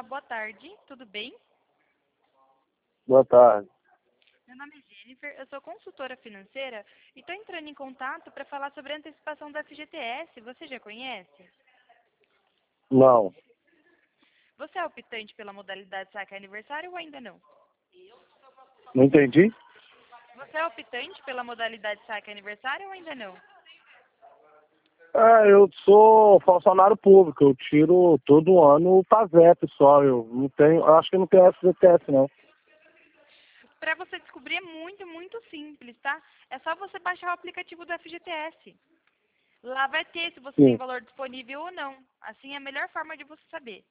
boa tarde, tudo bem? Boa tarde. Meu nome é Jennifer, eu sou consultora financeira e estou entrando em contato para falar sobre a antecipação da FGTS. Você já conhece? Não, Você é optante pela modalidade saque aniversário ou ainda não? não entendi. Você é optante pela modalidade saque aniversário ou ainda não? Eu sou funcionário público, eu tiro todo ano o PASEP só, eu não tenho, eu acho que não tenho FGTS não. Para você descobrir é muito simples, tá? É só você baixar o aplicativo do FGTS. Lá vai ter se você tem Sim, valor disponível ou não. Assim é a melhor forma de você saber.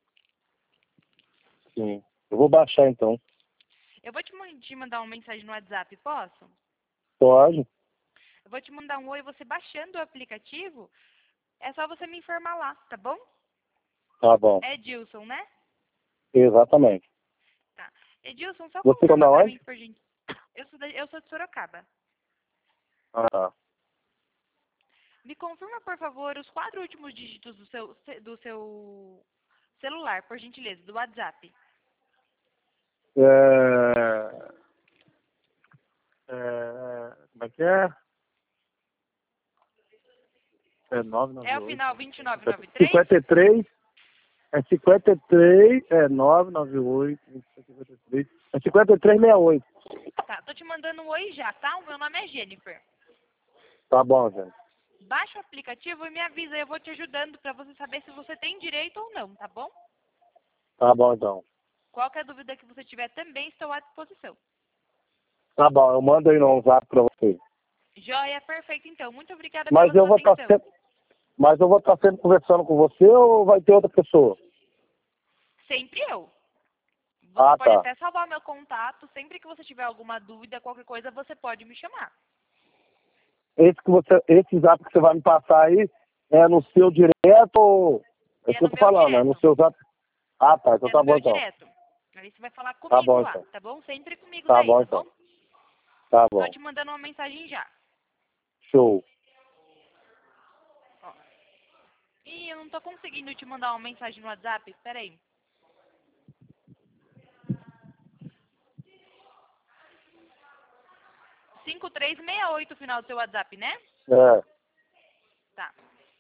sim. Eu vou baixar então. Eu vou te mandar uma mensagem no WhatsApp, posso? Pode? Eu vou te mandar um oi, você baixando o aplicativo, é só você me informar lá, tá bom? Tá bom. É Edilson, né? Exatamente. Tá. Edilson, só Você tá confirma pra onde? mim, por gente. Eu sou de Sorocaba. Ah, tá. Me confirma, por favor, os 4 últimos dígitos do seu celular, por gentileza, do WhatsApp. Como é que é? É É o 998. final 2993? 53, é 53, é 998, 53, é 5368. Tá, tô te mandando um oi já, tá? O meu nome é Jennifer. Tá bom, gente. Baixa o aplicativo e me avisa, eu vou te ajudando pra você saber se você tem direito ou não, tá bom? Tá bom então. Qualquer dúvida que você tiver também estou à disposição. Tá bom, eu mando aí no WhatsApp pra você. Joia, perfeito então. Muito obrigada Mas pela eu sua vou estar atenção. sempre, mas eu vou estar sempre conversando com você ou vai ter outra pessoa? Sempre eu. Você Ah, pode tá. até salvar meu contato. Sempre que você tiver alguma dúvida, qualquer coisa, você pode me chamar. Esse zap que você vai me passar aí é no seu direto ou... É isso É que eu no tô meu falando, é no direto. seu zap. Ah, tá, então É no tá bom meu então. direto. Aí você vai falar Tá comigo bom lá, então. tá bom? Sempre comigo Tá daí, bom tá bom? então. Tá Tô bom. te mandando uma mensagem já. Show. Ó. Ih, eu não tô conseguindo te mandar uma mensagem no WhatsApp. Pera aí. 5368 o final do seu WhatsApp, né? É. Tá.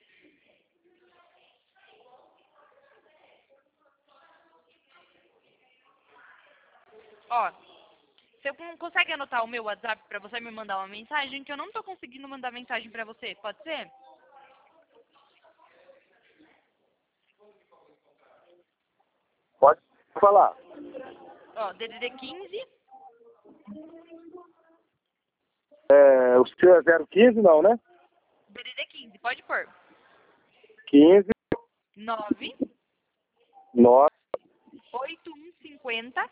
Ó, você não consegue anotar o meu WhatsApp pra você me mandar uma mensagem? Que eu não tô conseguindo mandar mensagem pra você. Pode ser? Pode falar. Ó, DDD 15 O seu é 015 não, né? DDD 15, pode pôr. 15, 9 9, 8150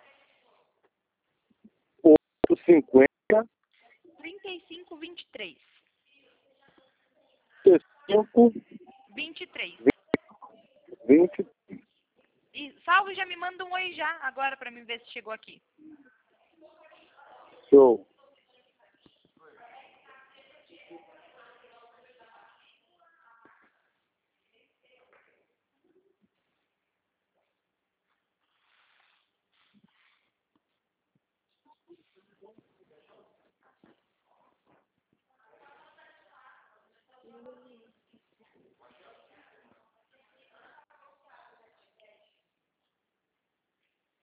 50, 3523. 5, 23. 20. E salve, já me manda um oi já, agora pra mim ver se chegou aqui. Show.